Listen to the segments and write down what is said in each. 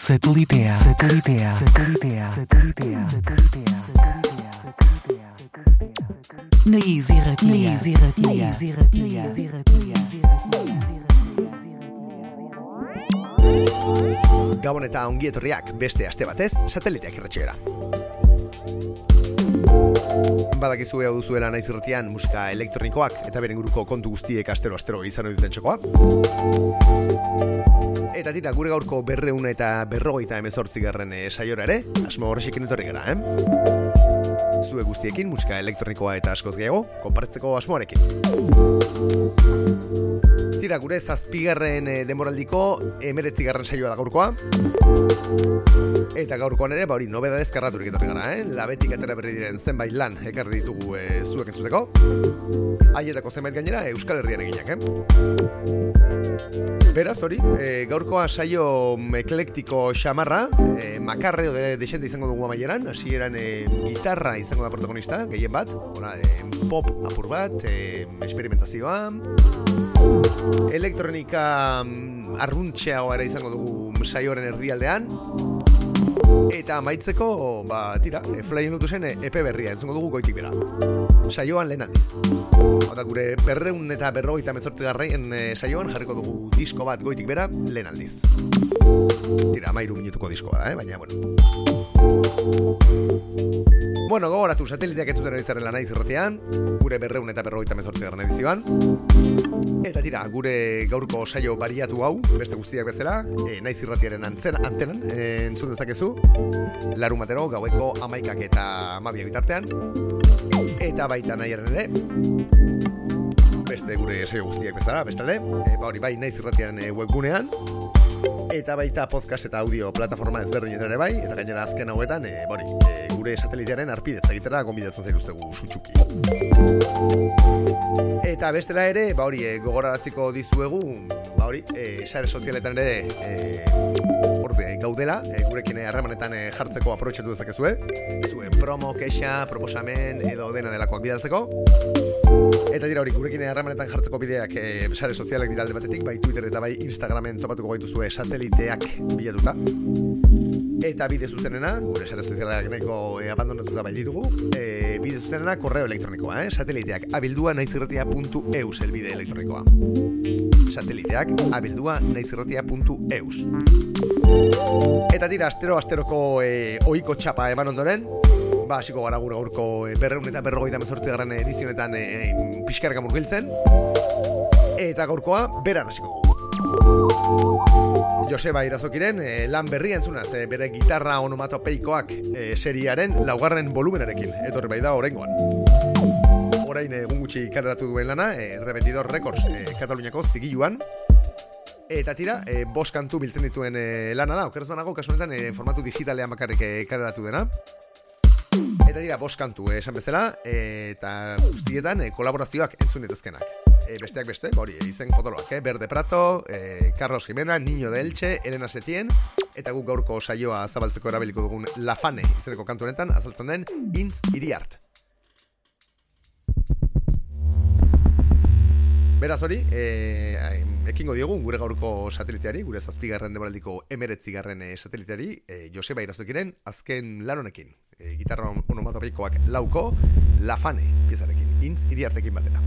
Satelitea. Gabon eta ongi etorriak beste aste batez Sateliteak irratsaioera. Badakizue hau duzuela naiz irratian musika elektronikoak eta beren guruko kontu guztiek astero izan ohi duten txokoa. Eta tira, gure gaurko 258. Saiora ere, asmo horrekin etorri gara, Zue guztiekin musika elektronikoa eta askoz gehiago, konpartzeko asmoarekin. Tira, gure 7. denboraldiko 19. saioa da gaurkoa. Eta gaurkoan ere, nobedadez karraturik etorri gara, Labetik atera berri diren zenbait lan ekarri ditugu zuek entzuteko. Haietako zenbait gainera Euskal Herrian eginak, Beraz, hori, gaurkoa saio eklektiko xamarra, makarre ode desente izango dugu amaieran, hasieran gitarra izango da protagonista, gehien bat, pop apur bat, experimentazioa, elektronika arruntxeago ere izango dugu saioaren erdialdean, eta amaitzeko, tira, Flyen Lotusen EP berria entzungo dugu goitik bera. Saioan lehen aldiz. Eta gure 258. Saioan jarriko dugu disko bat goitik bera lehen aldiz. Tira, 13 minutuko disko bada, baina, Bueno, gogoratu Sateliteak entzuten ari zaren naiz irratean, gure 258. edizioan. Eta tira, gure gaurko saio bariatu hau, beste guztiak bezala, naiz irratiaren antenan entzun dezakezu, larumatero gaueko 11 eta 12 bitartean, eta baita nahiaren ere, beste gure saio guztiak bezala, bestalde, bai naiz irratiaren webgunean, eta baita podcast eta audio plataforma ezberdinetan ere bai, eta gainera azken hauetan, gure Satelitearen arpidetza egitera gonbidatzen zaituztegu sutsuki. Eta bestela ere, gogoraraziko dizuegu, sare sozialetan ere gaudela, gurekin harremanetan jartzeko aprobetxatu dezakezue, zuen promo, kexa, proposamen edo dena delakoak bidaltzeko. Eta dira gurekin harremanetan jartzeko bideak sare sozialak dira alde batetik, bai Twitter eta bai Instagramen topatuko gaituzue Sateliteak bilatuta. Eta bide zuzenena, gure sare sozialak nahiko abandonatuta bai ditugu, bide zuzenena korreo elektronikoa, sateliteak@naizirratia.eus elbide elektronikoa. Sateliteak@naizirratia.eus. Eta tira, asteroko ohiko txapa eman ondoren, hasiko gara gure gaurko 258. edizionetan pixkarka murgiltzen, eta gaurkoa beran hasiko dugu. Joseba Irazokiren lan berria entzunaz, bere gitarra onomatopeikoak seriaren 4. volumenarekin, etorri bai da oraingoan. Orain egun gutxi kaleratu duen lana, Repetidor Records Kataluniako zigiluan. Eta tira, 5 kantu biltzen dituen lana da, okerrez banago, kasu honetan formatu digitalean bakarrik kaleratu dena. Eta dira, 5 kantu esan bezala, eta guztietan kolaborazioak entzun dituzkenak. Besteak beste, izen potoloak, Berde Prato, Carlos Jimena, Niño de Elche, Elena Setien, eta guk gaurko saioa zabaltzeko erabiliko dugun Lafane izeneko kantu honetan azaltzen den Intz Iriart. Beraz hori, ekingo diogu gure gaurko sateliteari, gure 7. denboraldiko 19. sateliteari, Joseba Irazokiren azken lan honekin, gitarra onomatopeikoak 4 Lafane piezarekin, Intz Iriartekin batera.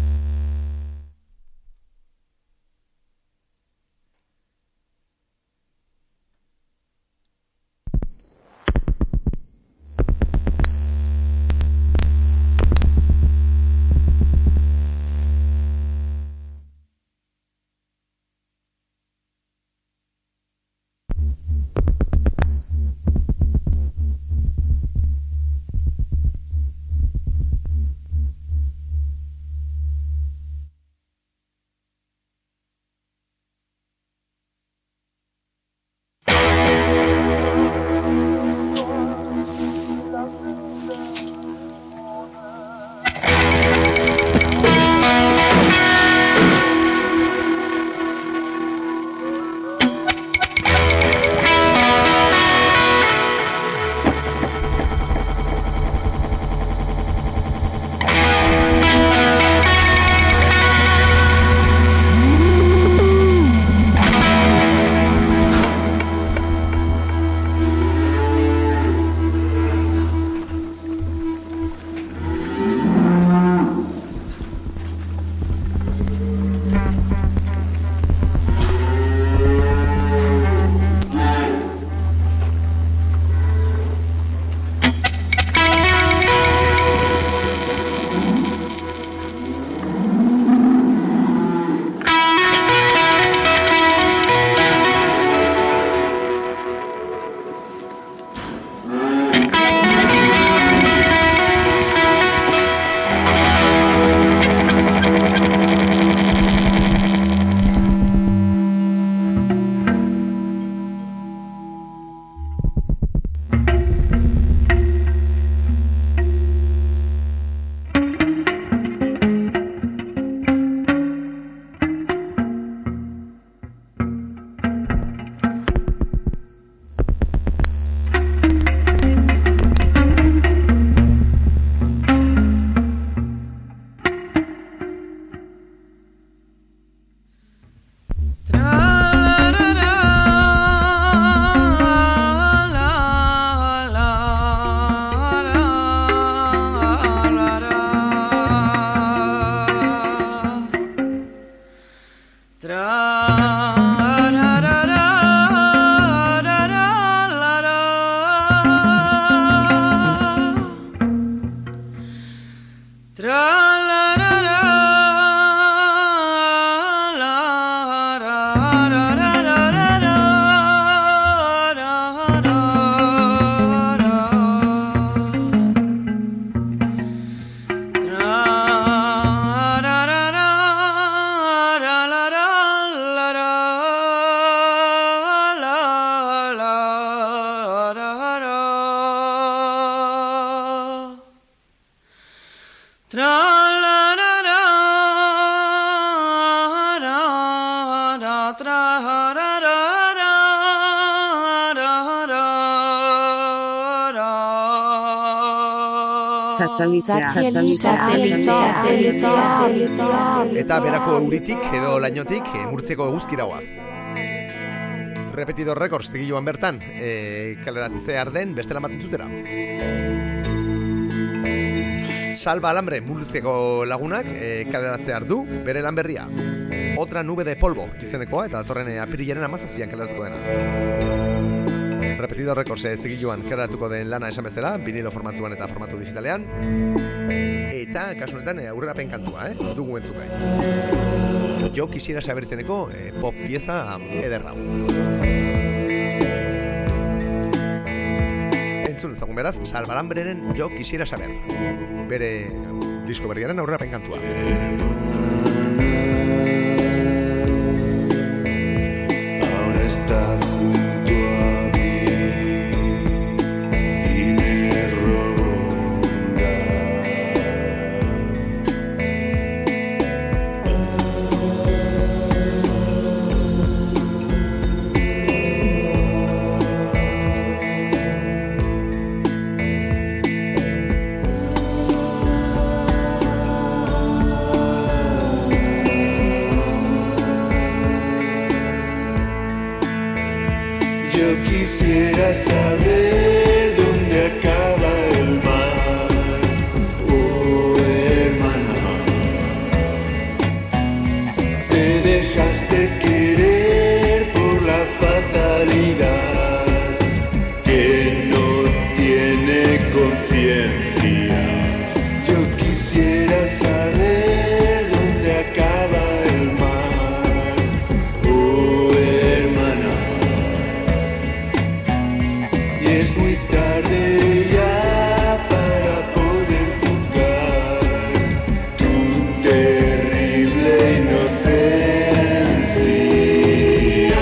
Eta berako euritik edo lainotik murtzeko eguzkiragoaz. Repetidor Records tigiluan bertan, kaleratzear den bestela maten zutera. Salva Alambre multzeko lagunak kaleratzear du bere lan berria. Otra nube de polvo izenekoa eta datorren apirilaren 17an kaleratuko dena. Repetidor Records zigiluan kaleratuko den lana esan bezala, vinilo formatuan eta formatu digitalean. Eta kasu honetan aurrerapen kantua, dugu entzukai. Jo quisiera saber izeneko pop pieza ederra. Entzun ezagun beraz, Salva Alambreren Jo quisiera saber. Bere disko berriaren aurrerapen kantua. Ahora está junto a mí y me ronda. Yo quisiera saber dónde acaba el mar, oh hermana. Te dejaste querer por la fatalidad que no tiene conciencia. Yo quisiera saber dónde acaba el mar, oh hermana. Y es muy tarde ya para poder juzgar tu terrible inocencia.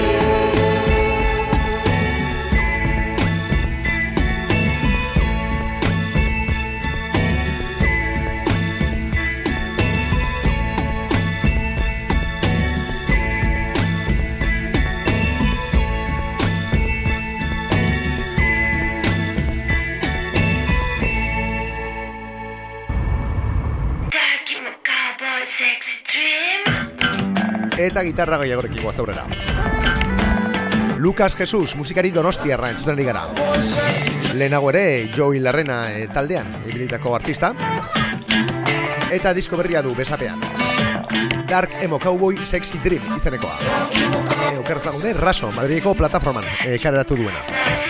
Eta gitarra gehiagorekin goaz aurrera. Lucas Jesus, musikari donostiarra entzuten ari gara. Lehenago ere, Joey Larrena taldean, ibilitako artista. Eta disko berria du besapean. Dark Emo Cowboy Sexy Dream izenekoa. Okerraz lagunde, Raso, Madrideko plataforman kaleratu duena.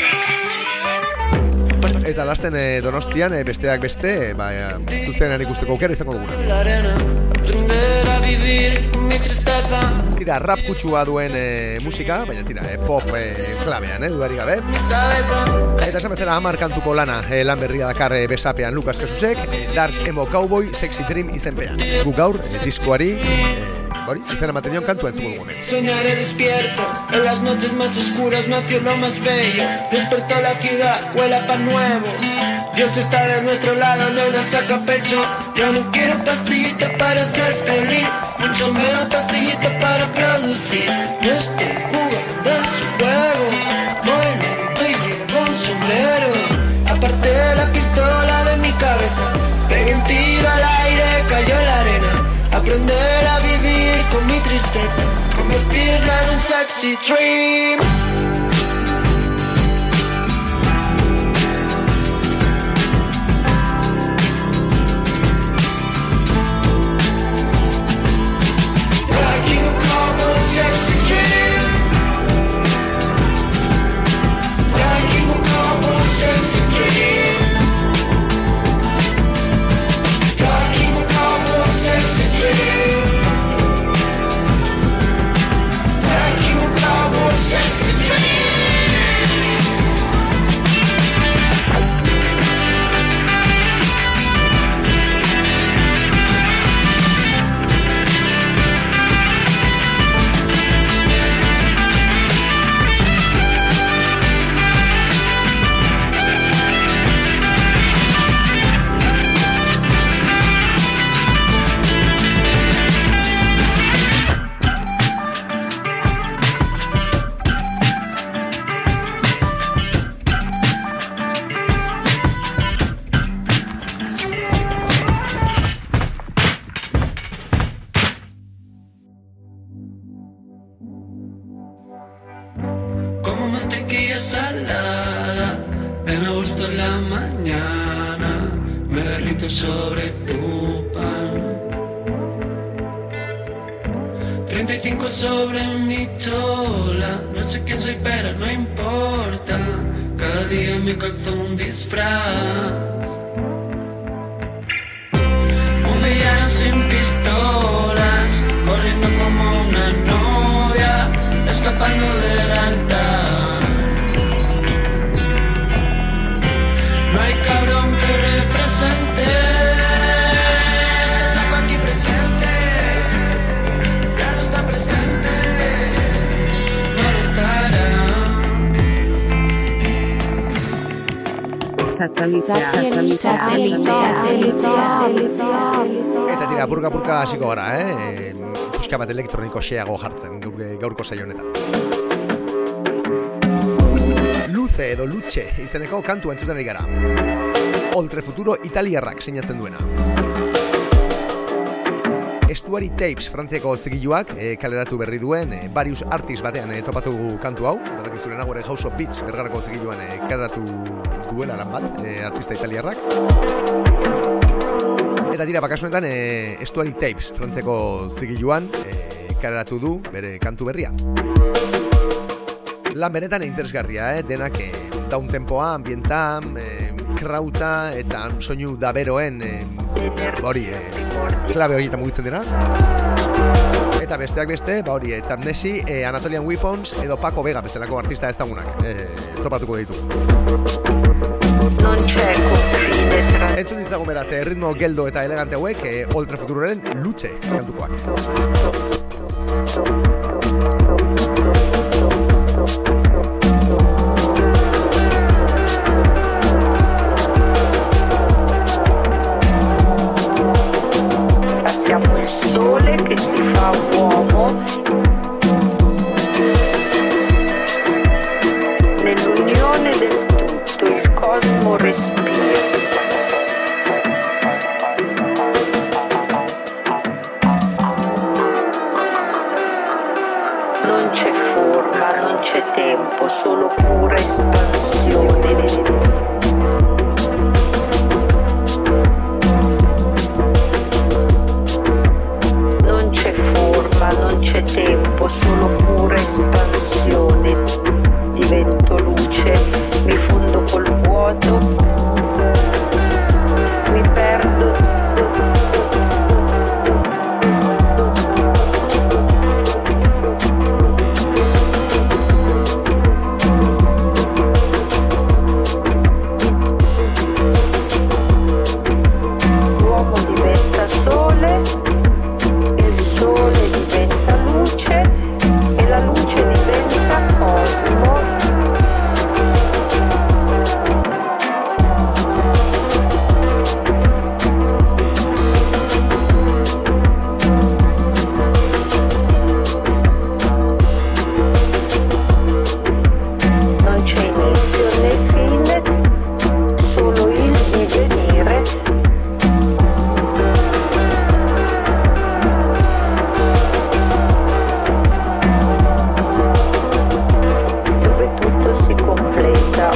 Eta lasten Donostian besteak beste, zuzenean ikusteko aukera izango duguna. Tira, rap kutsua duen musika, baina tira, pop klabean, dudarik gabe. Eta esan bezala 10 kantuko lana lan berria dakar besapean Lucas Jesusek, Dark Emo Cowboy Sexy Dream izenpean. Guk gaur, diskoari, izena ematen kantua entzuko dugu. Soñaré despierto, en las noches más oscuras nació lo más bello. Despertó la ciudad, huele a pan nuevo. Dios está de nuestro lado, nena, saca pecho. Yo no quiero pastillita para ser feliz, mucho menos pastillita para producir. Yo estoy jugando en su juego, voy lento y llevo un sombrero. Aparté la pistola de mi cabeza, pegué un tiro al aire, cayó en la arena. Aprender a vivir con mi tristeza, convertirla en un sexy dream. Sexy dream. sobre tu pan. 35 sobre mi chola. No sé quién soy pero no importa. Cada día me calzo un disfraz. Un villano sin pistolas, corriendo como una novia, escapando del altar. No hay cabrón que represente este flaco aquí presente. Ya no está presente, no lo estará. Eta tira, burka hasiko gara, puska bat elektroniko xeago jartzen gaurko saio honetan. Luce edo Luce izeneko kantu entzuten ari gara. Oltre Futuro italiarrak sinatzen duena. Estuary Tapes frantziako zigiluak kaleratu berri duen Various Artists batean topatu kantu hau. Badakizu lehenago ere House of Beats bergarako zigiluan kaleratu duela lan bat artista italiarrak. Eta dira, bakasu honetan Estuary Tapes frantziako zigiluan kaleratu du bere kantu berria. Lan benetan interesgarria, denak downtempoa, ambienta, krauta eta soinu daberoen hori klabe horietan mugitzen dira. Eta besteak beste, hori Amnesi, Anatolian Weapons edo Paco Vega bezalako artista ezagunak topatuko ditu. Entzun dizagun beraz, ritmo geldo eta elegante hauek Oltre Futuroren Luce kantukoak. Sole che si fa uomo nell'unione del tutto, il cosmo respira. Non c'è forma, non c'è tempo, solo pura espansione. Non c'è tempo, solo pura espansione. Divento luce, mi fondo col vuoto, mi perdo. L'uomo diventa sole, il sole diventa luce e la luce diventa cosmo. Non c'è inizio né fine, solo il divenire. Dove tutto si completa.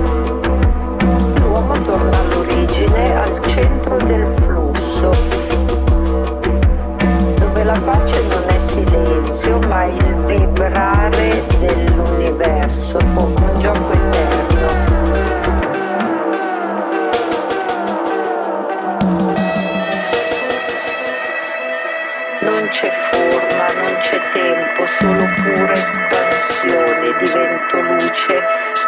L'uomo torna all'origine, al centro del flusso, dove la pace non è silenzio, ma il vibrare dell'universo, un gioco eterno. Non c'è forma, non c'è tempo, solo pura espansione, divento luce.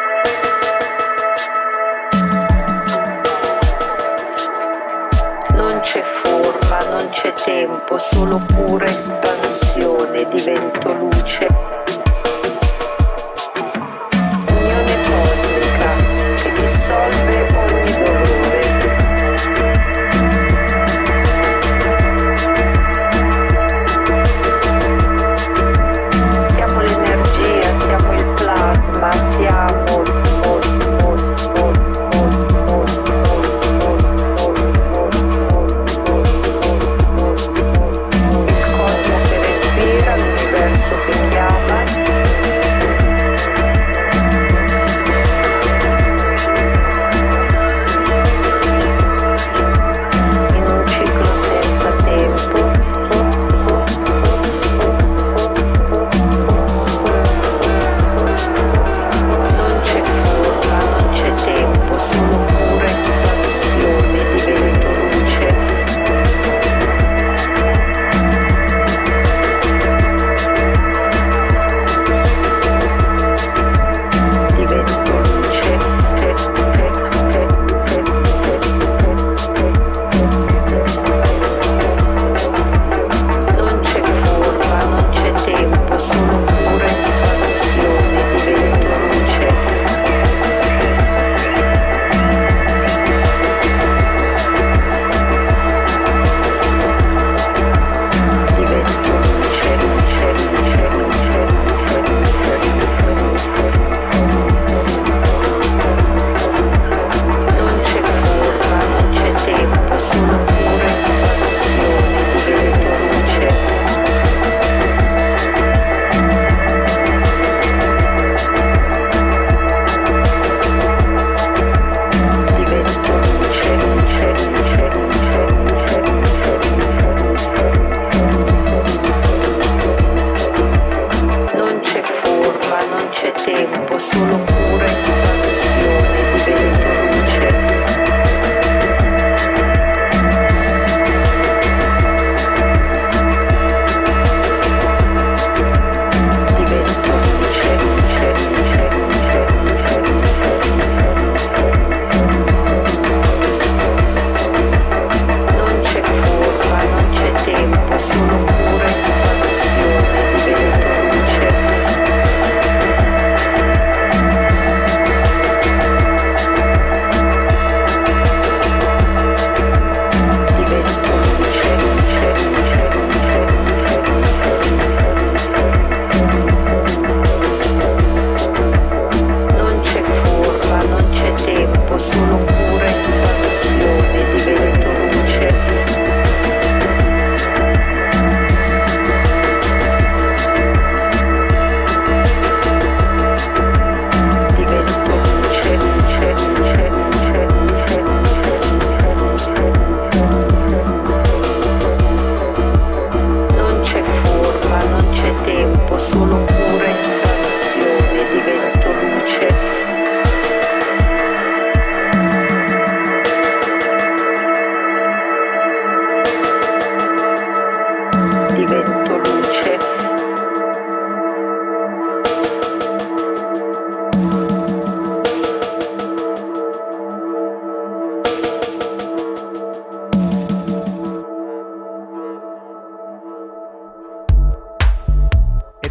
Non c'è forma, non c'è tempo, solo pura espansione, divento luce. Unione cosmica che dissolve ogni dolore. Siamo l'energia, siamo il plasma, siamo il cosmo che respira, l'universo che chiama.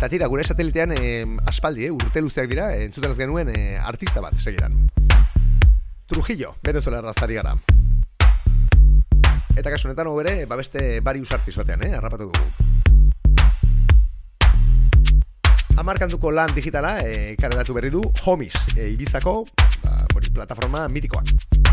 Eta tira, gure satelitean aspaldi, urte luzeak dira, entzuten ez genuen artista bat segiran. Trujillo, Venezuela razari gara. Eta kasu honetan bere, beste Various Artists batean, harrapatu dugu. Amarkanduko lan digitala kareratu berri du Homies, Ibizako plataforma mitikoak.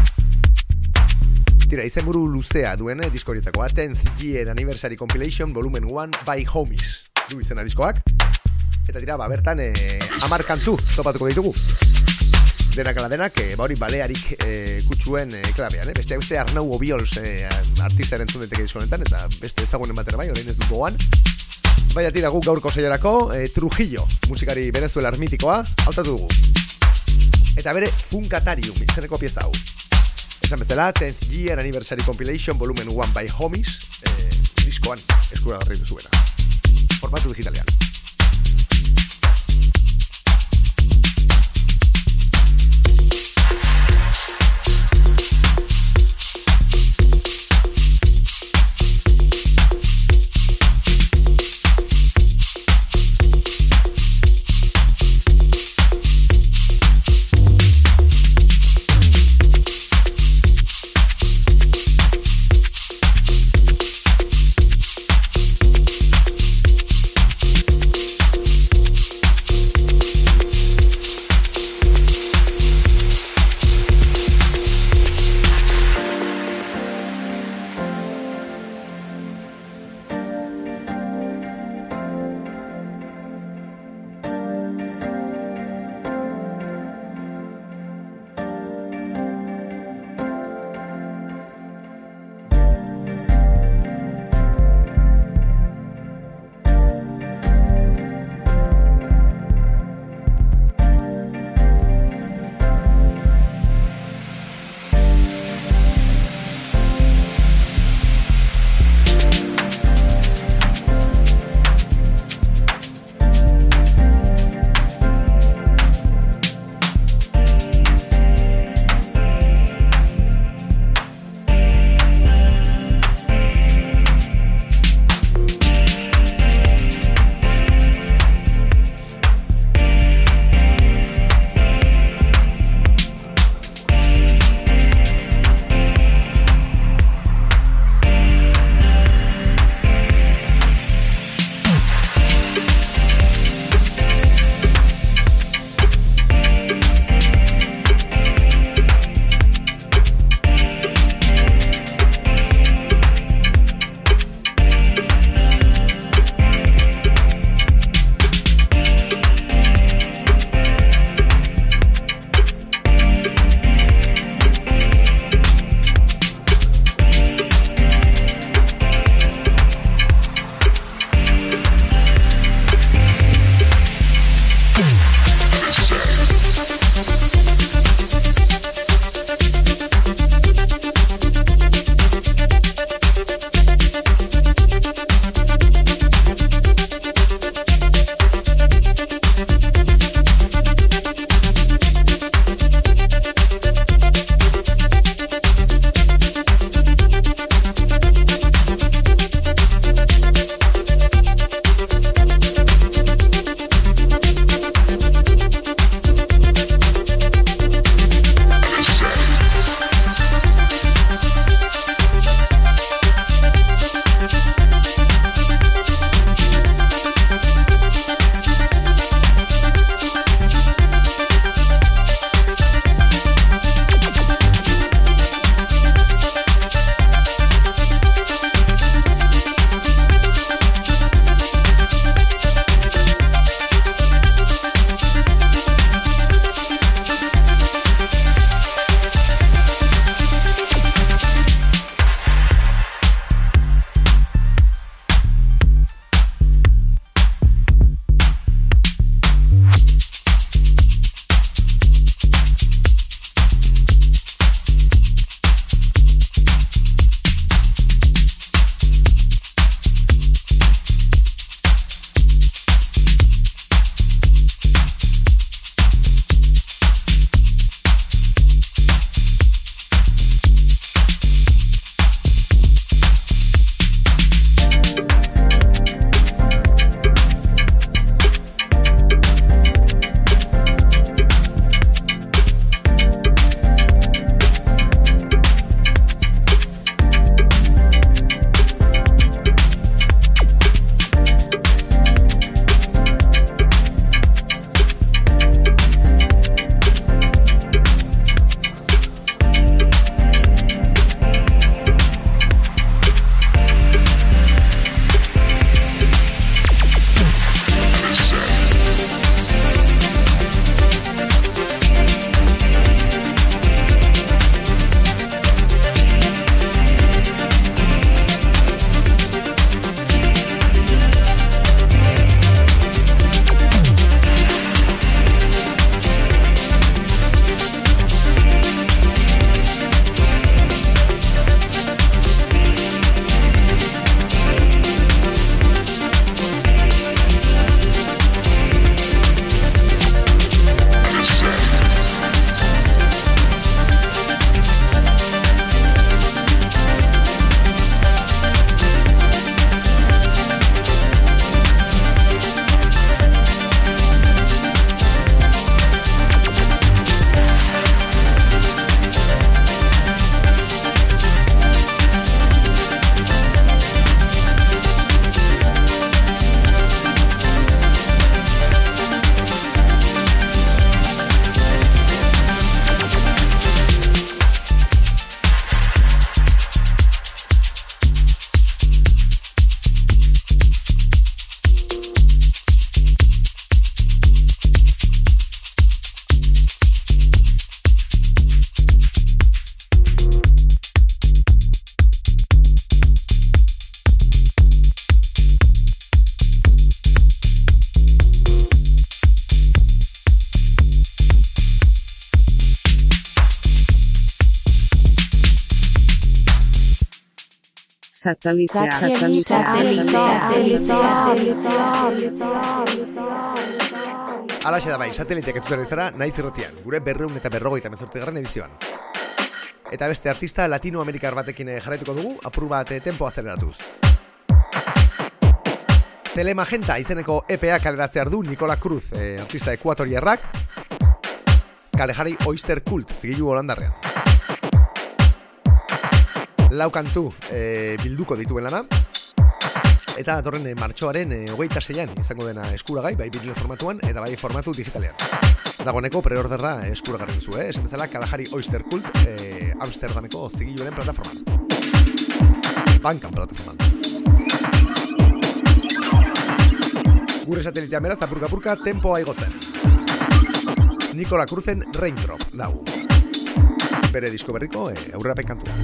Tira, izenburu luzea duen disko horietakoa, 10th Year Anniversary Compilation Volumen 1 by Homies du izena diskoak. Eta tira, bertan 10 kantu topatuko ditugu. Denak ala denak, hori balearik kutsuen klabean, beste Arnau Obiols artista erantzun daiteke disko honetan, eta beste ezagunen batera bai, orain ez dut gogoan. Baina tira, guk gaurko saiorako Trujillo, musikari venezuelar mitikoa, hautatu dugu. Eta bere Funkatarium izeneko pieza hau. Esan bezala, 10th Year Anniversary Compilation Volumen 1 by Homies, diskoan eskuragarri duzuena. Formatu digitalean. satelitea. Alaxe da bai, sateliteak entzuten zara naiz irratian, gure 258. edizioan. Eta beste artista latinoamerikar batekin jarraituko dugu, apur bat tempo azeleratuz. Telemagenta izeneko EPA kaleratzear du Nikola Cruz, artista ekuatoriarrak, kalejari Oyster Cult zigilu holandarrean. Lau kantu bilduko dituen lana, eta datorren martxoaren 26an izango dena eskuragai, bai vinilo formatuan eta bai formatu digitalean. Dagoeneko preorderra eskuragarri duzu, esan bezala kalejari Oyster Cult Amsterdameko zigiluaren plataforman. Bankan plataforman. Gure satelitea beraz, apurka-apurka, tempoa igotzen. Nikola Cruzen Raindrop dago. Bere disko berriko aurrerapen kantua.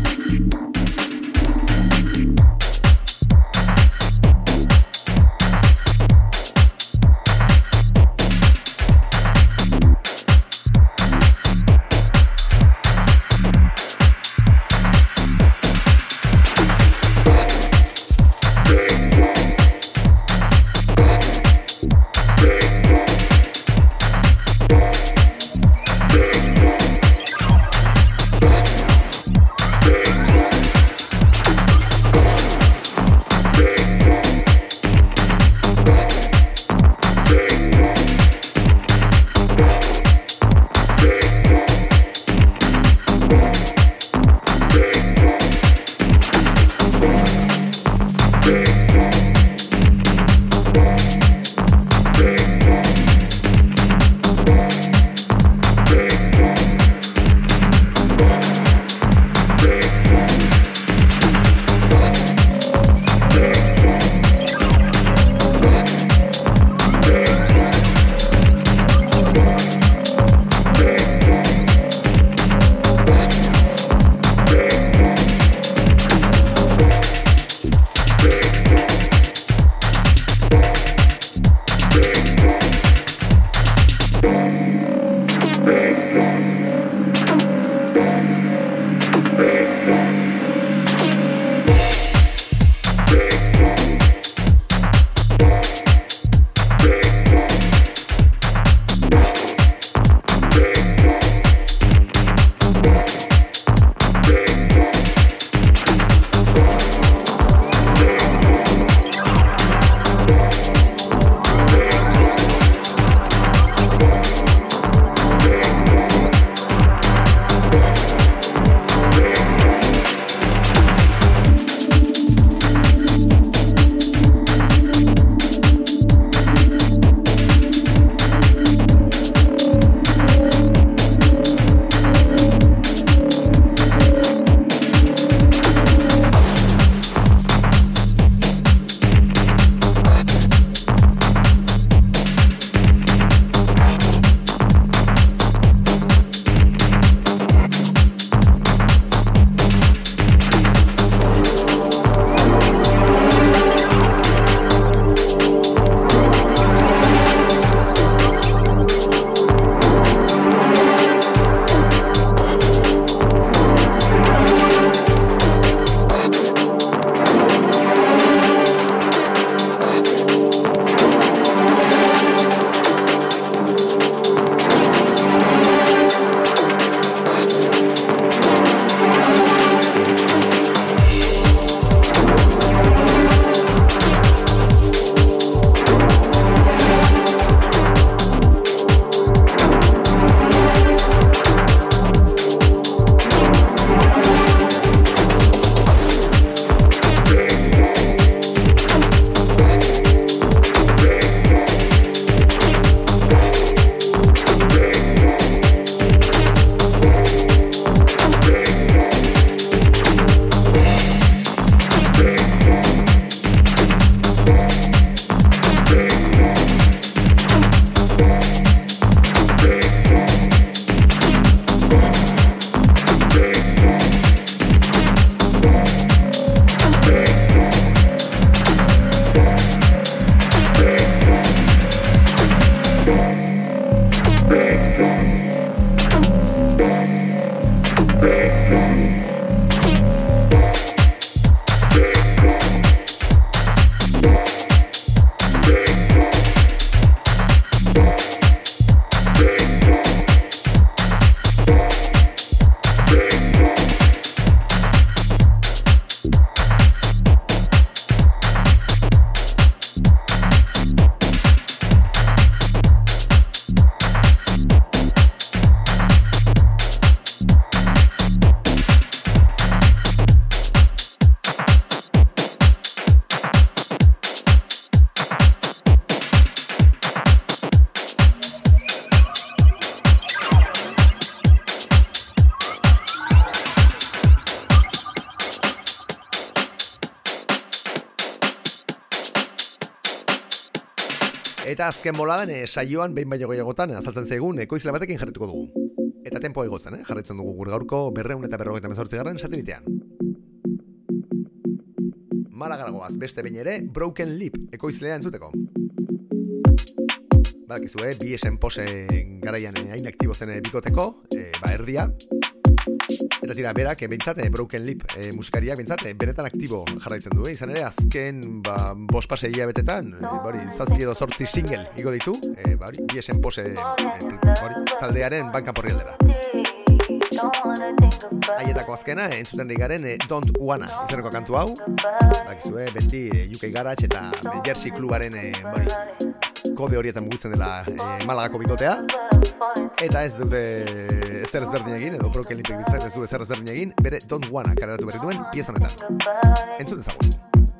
Eta azken boladan saioan behin baino gehiagotan azaltzen zaigun ekoizle batekin jarrituko dugu. Eta tempoa igotzen, jarraitzen dugu gure gaurko 258. satelitean. Malagaragoaz beste behin ere Broken Lip ekoizlea entzuteko. Badakizue, bi esen posen garaian hain aktibo zen bikoteko, erdia. Eta tira, berak, behintzat, Broken Lip musikariak behintzat, benetan aktibo jarraitzen du. Izan ere, azken, 5 pasei abetetan, 7 edo 8 single igo ditu, bi esen pose taldearen banka porri aldera. Haietako azkena, entzuten garen Don't Wanna izeneko kantu hau. Bakizue, beti UK Garage eta Jersey Klubaren kode horietan mugitzen dela Malagako bikotea. Eta ez dute ezer ezberdin egin, edo Broken Lipek bizar ez du ezer ezberdin egin, bere Don't Wanna kareratu berri duen pieza honetan. Entzuten zagun.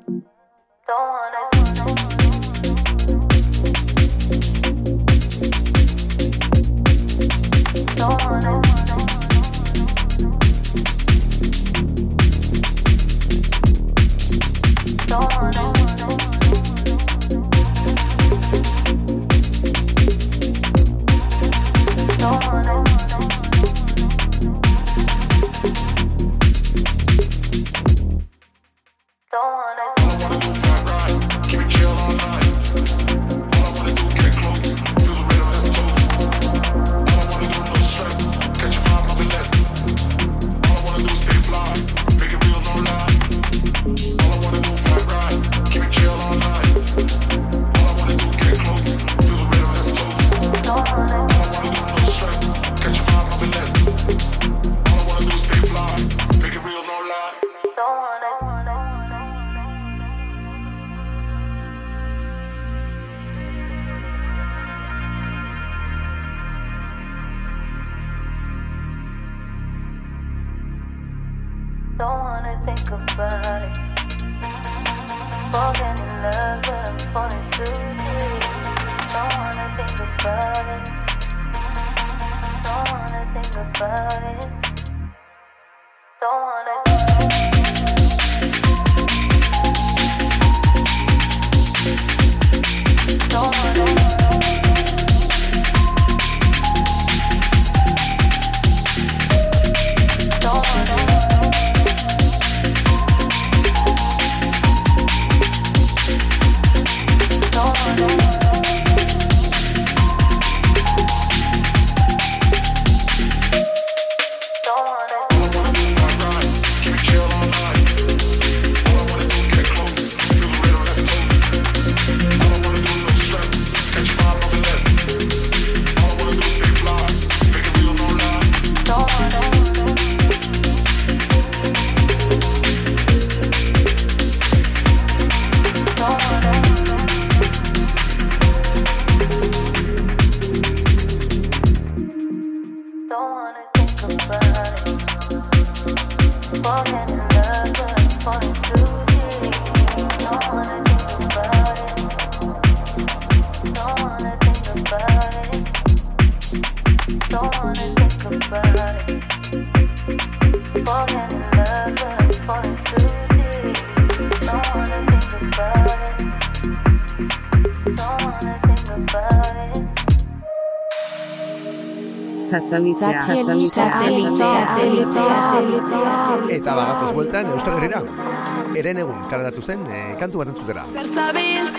Eta bagatoz bueltan Euskal Herrira. Eren egun kaleratu zen kantu bat entzutera. Zertzabiltz,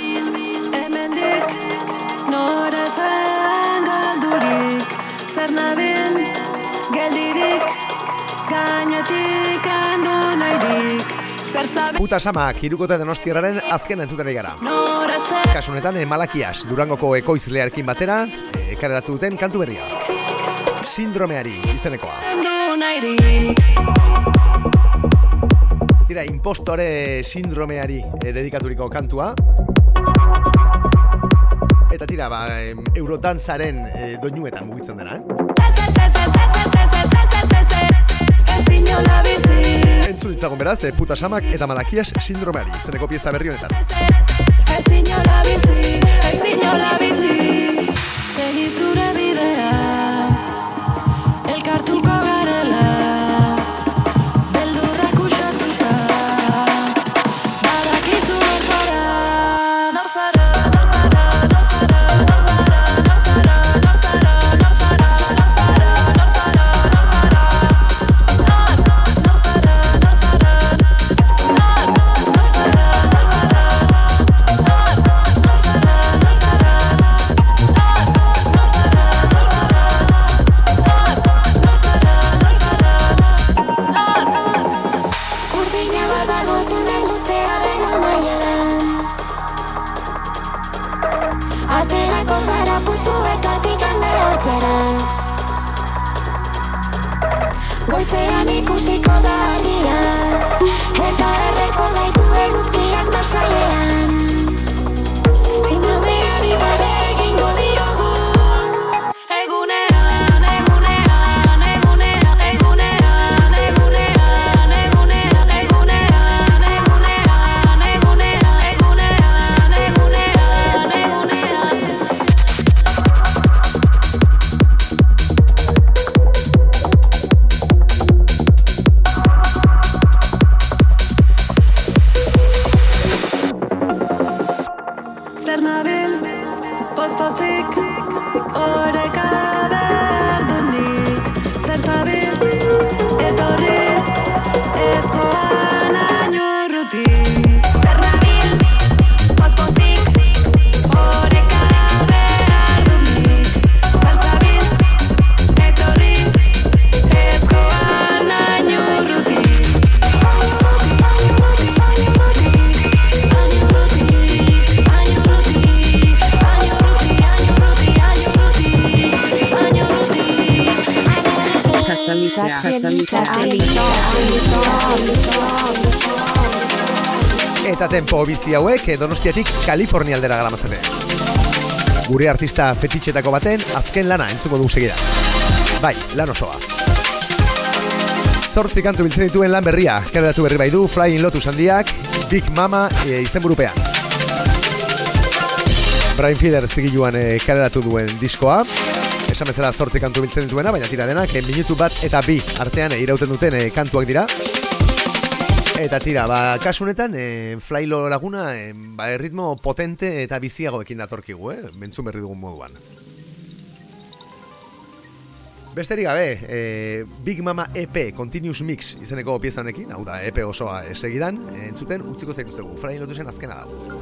hemendik, nora zen galdurik, zer nabil, geldirik, gainetik handu nahirik. Puta Samak hirukote Donostiarraren azken entzutera gara. Kasunetan Malakias Durangoko ekoizlearekin batera kaleratu duten kantu berria. Sindromeari izenekoa. Tira, impostore sindromeari dedikaturiko kantua. Eta tira, Eurodantzaren doinuetan mugitzen dena, Entzun ditzagun beraz, Puta Samak eta Malakias Sindromeari izeneko pieza berri honetan. Segi zure bidea, elkartuko garela, beldurrak usatuta, badakizu norzara, norzara, norzara, norzara. Urdina badago tunel luzea den amaieran. Aterako gara putzuetatik alde hortzera. Goizean ikusiko da argia, eta erreko gaitu eguzkiak masailean. Sindomeari barre egingo diogu. Egunean, egunean, egunean, egunean, egunean, egunean, egunean, egunean, egunean, egunean, egunean, egunean. Zer nabil, poz-pozik, oreka behar dut nik. Zer zabil, etorri, ez joan hain urruti. Zer nabil, poz-pozik, oreka behar dut nik. Zer zabil, etorri, ez joan hain urruti. Eta tempo bizi hauek Donostiatik Kalifornia aldera garamatzate. Gure artista fetitxetako baten azken lana entzuko dugu segida. Bai, lan osoa. 8 kantu biltzen dituen lan berria, kaleratu berri bai du Flying Lotus handiak, Big Mama izenburupean. Brian Fiedler zigiluan kaleratu duen diskoa. Esan bezala 8 kantu biltzen dituena, baina tira denak minutu bat eta 2 artean irauten duten kantuak dira. Eta tira, kasu honetan Flylo laguna erritmo potente eta biziagoekin datorkigu, mentzun berri dugun moduan. Besterik gabe, Big Mama EP Continuous Mix izeneko pieza honekin, hau da EP osoa segidan, entzuten utziko zaituztegu, Flying Lotusen azkena dago.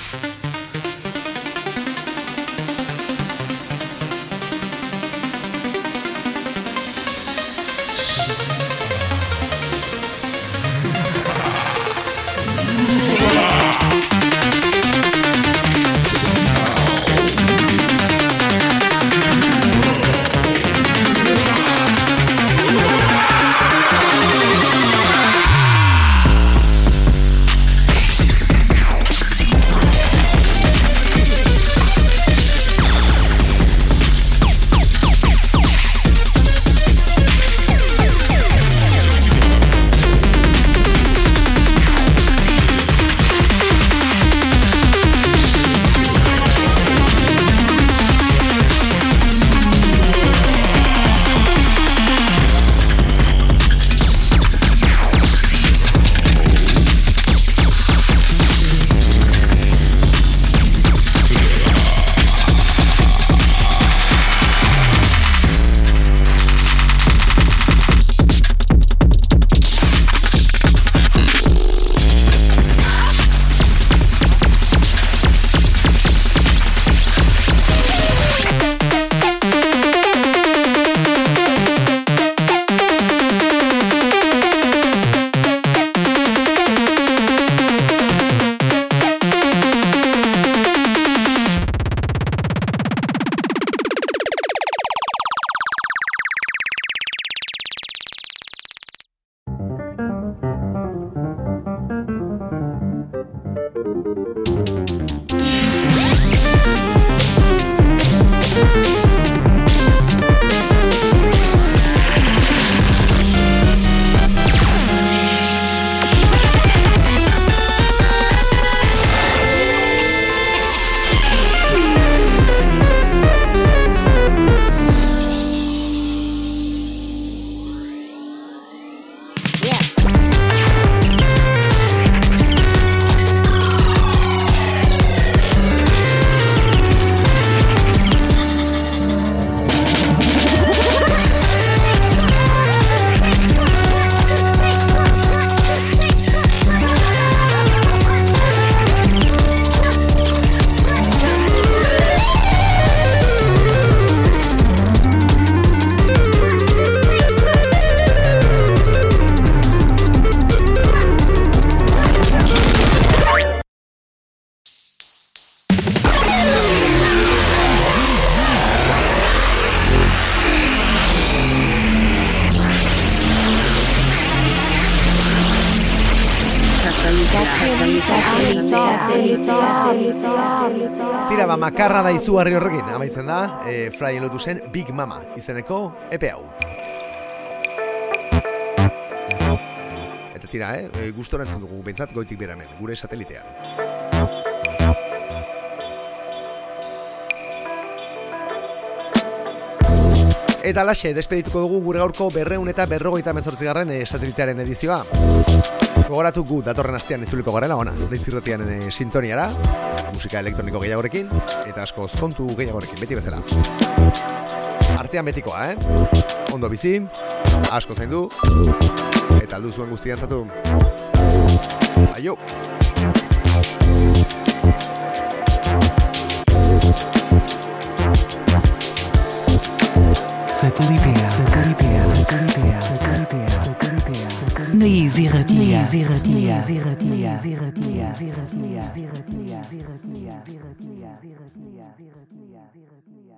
Tira ba, makarra da izugarri horrekin, amaitzen da, Flyen Lotusen Big Mama izeneko epe hau. Eta tira, gustora entzun dugu, bentsat goitik beramen, gure satelitean. Eta laxe, despedituko dugu gure gaurko 258. Satelitearen edizioa. Gogoratu gu datorren astean itzuliko garela, ona, Leizirratian sintoniara, musika elektroniko gehiagorekin, eta askoz kontu gehiagorekin, beti bezala. Artean betikoa, Ondo bizi, asko zaindu, eta aldu zuen guztian zatu. Aio! Satellitea. Neizirratia.